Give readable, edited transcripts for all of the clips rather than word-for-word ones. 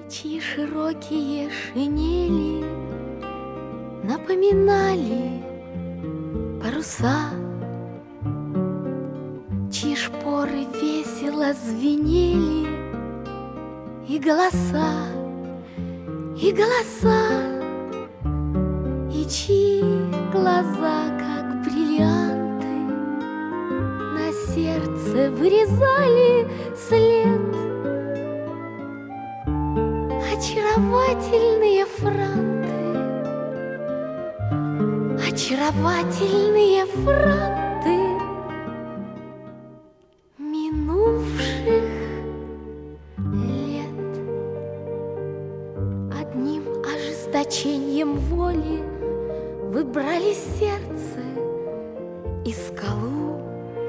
чьи широкие шинели напоминали паруса, чьи шпоры весело звенели, и голоса, и голоса, и чьи глаза, как бриллианты, на сердце вырезали след. Очаровательные франты, очаровательные франты минувших лет. Одним ожесточением воли выбрали сердце и скалу.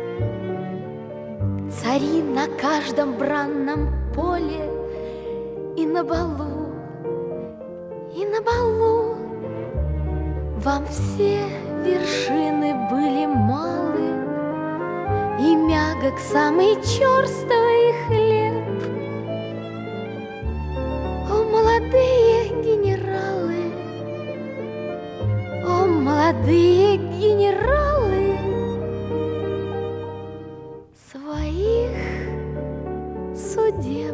Цари на каждом бранном поле и на балу, и на балу. Вам все вершины были малы, и мягок самый черствый хлеб. О, молодые генералы, о, молодые генералы, своих судеб.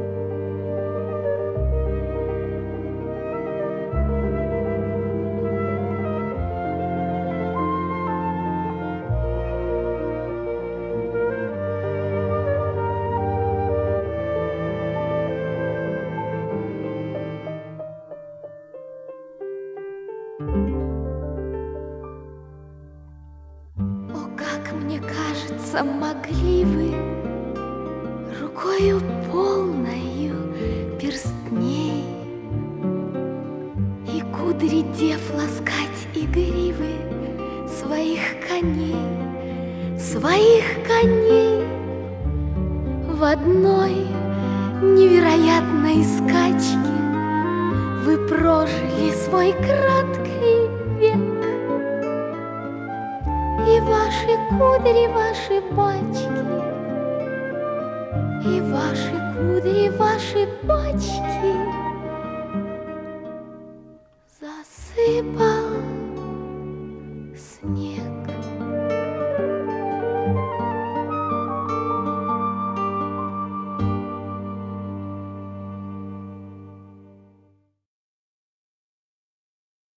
О, как мне кажется, могли вы рукою полною перстней и кудри дев ласкать и гривы своих коней, своих коней. В одной невероятной скачке вы прожили свой краткий век. И ваши кудри, ваши бачки, и ваши кудри, ваши бачки засыпали